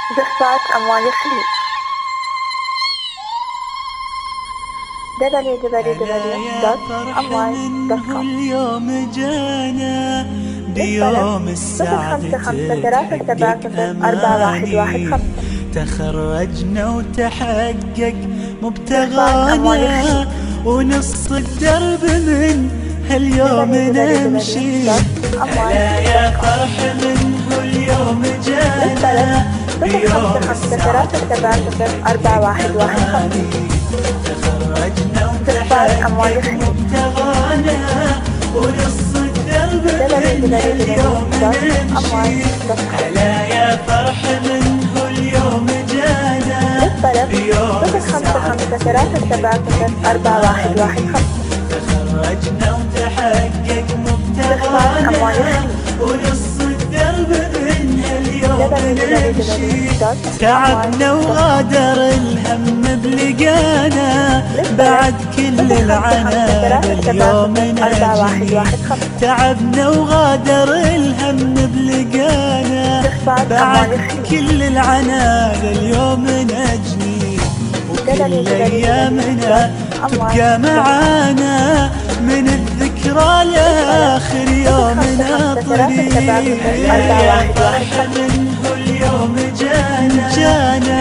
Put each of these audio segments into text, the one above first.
جفات أموال الخليج www.amwal.com. اليوم جانا بيوم السعادة تحقق أماني، تخرجنا وتحقق مبتغانا، ونص الدرب من هاليوم نمشي. هلا يا فرح من اليوم جانا بيوم السعادة تخرجنا وتحقق مبتغانا، ونص الدرب من اليوم نمشي. هلا يا فرح من اليوم جانا بيوم السعادة تخرجنا وتحقق مبتغانا، ونص الدرب من اليوم نمشي. تعبنا وغادر الهم بلقانا، بعد كل العناء اليوم نجي. تعبنا وغادر الهم بلقانا، بعد كل العناء اليوم نجني. وكل أيامنا تبقى معانا، من الذكرى لآخر يومنا طريق. يا فرح من اليوم جانا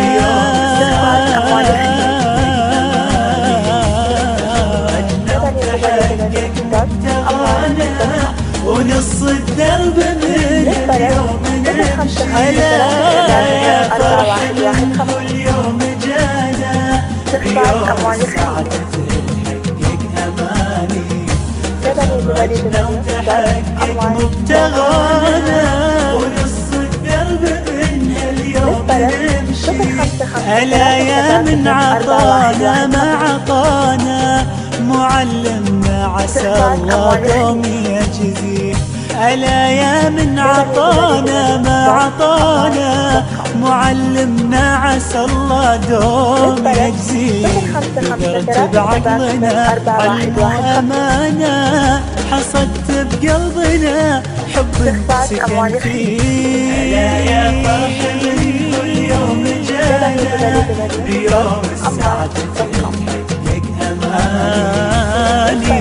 ونص الدرب من اليوم نمشي. هلا يا فرح من اليوم جانا بيوم السعادة تحقق أماني، تخرجنا وتحقق مبتغانا، ونص الدرب من اليوم نمشي. هلا يا من عطانا ما عطانا، معلمنا عسى الله دوم يجزيه. ألا يا من عطانا ما عطانا، معلمنا عسى الله دوم يجزيه. قدرت بعقلنا علم وأمانة، حصدت بقلبنا حب سكن فيه. ألا يا فرح من اليوم جانا بيوم السعادة تحقق أماني،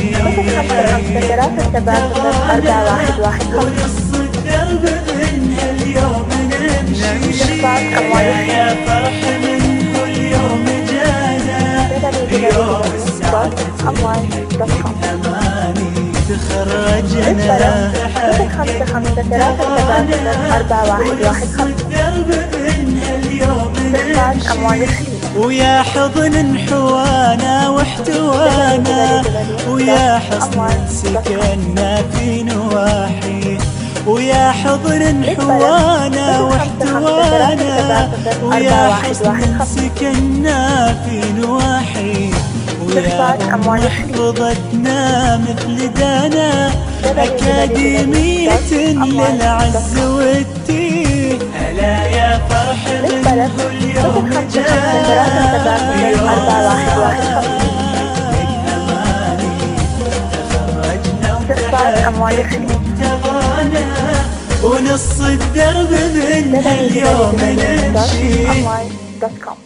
ونص الدرب من اليوم نمشي. يا فرح من اليوم جانا بيوم السعادة تحقق أماني، تخرجنا وتحقق مبتغانا، ونص الدرب من اليوم نمشي. ويا حضن حوانا واحتوانا، ويا حصن سكننا في نواحي. ويا حضن حوانا واحتوانا، ويا حصن سكننا في نواحي. ويا محفظتنا مثل دانا، أكاديمية للعز والتيه. هلا يا فرح من اليوم جانا بيوم السعادة أماني، تخرجنا وتحقق مبتغانا، ونص الدرب من اليوم نمشي.